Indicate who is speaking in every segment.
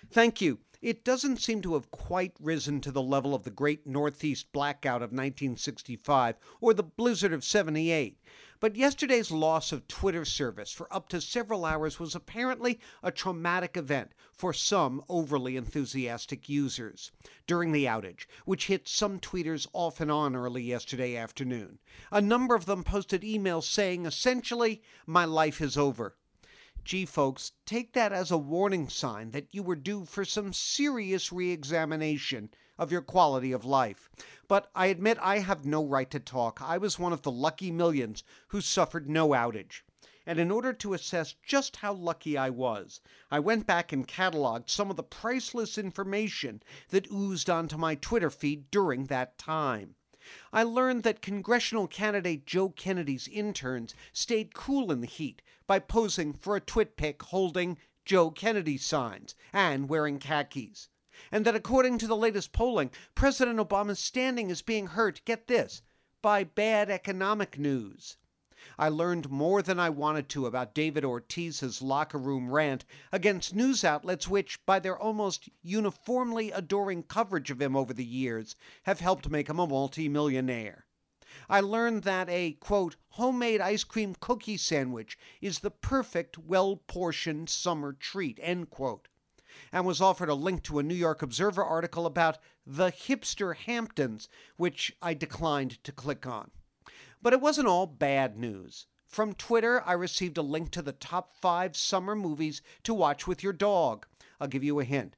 Speaker 1: Thank you. It doesn't seem to have quite risen to the level of the Great Northeast Blackout of 1965 or the blizzard of '78. But yesterday's loss of Twitter service for up to several hours was apparently a traumatic event for some overly enthusiastic users. During the outage, which hit some tweeters off and on early yesterday afternoon, a number of them posted emails saying essentially, "My life is over." Gee, folks, take that as a warning sign that you were due for some serious re-examination of your quality of life. But I admit I have no right to talk. I was one of the lucky millions who suffered no outage. And in order to assess just how lucky I was, I went back and cataloged some of the priceless information that oozed onto my Twitter feed during that time. I learned that congressional candidate Joe Kennedy's interns stayed cool in the heat by posing for a TwitPic holding Joe Kennedy signs and wearing khakis. And that according to the latest polling, President Obama's standing is being hurt, get this, by bad economic news. I learned more than I wanted to about David Ortiz's locker room rant against news outlets which, by their almost uniformly adoring coverage of him over the years, have helped make him a multi-millionaire. I learned that a, quote, homemade ice cream cookie sandwich is the perfect, well-portioned summer treat, end quote, and was offered a link to a New York Observer article about the hipster Hamptons, which I declined to click on. But it wasn't all bad news. From Twitter, I received a link to the top 5 summer movies to watch with your dog. I'll give you a hint.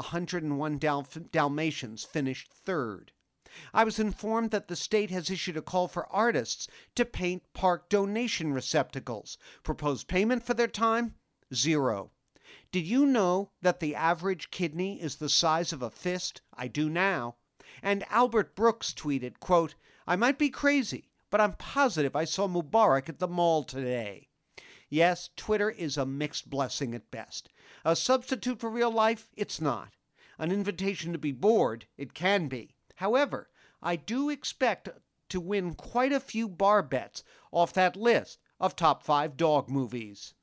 Speaker 1: 101 Dalmatians finished third. I was informed that the state has issued a call for artists to paint park donation receptacles. Proposed payment for their time? 0. Did you know that the average kidney is the size of a fist? I do now. And Albert Brooks tweeted, quote, I might be crazy, but I'm positive I saw Mubarak at the mall today. Yes, Twitter is a mixed blessing at best. A substitute for real life? It's not. An invitation to be bored? It can be. However, I do expect to win quite a few bar bets off that list of top 5 dog movies.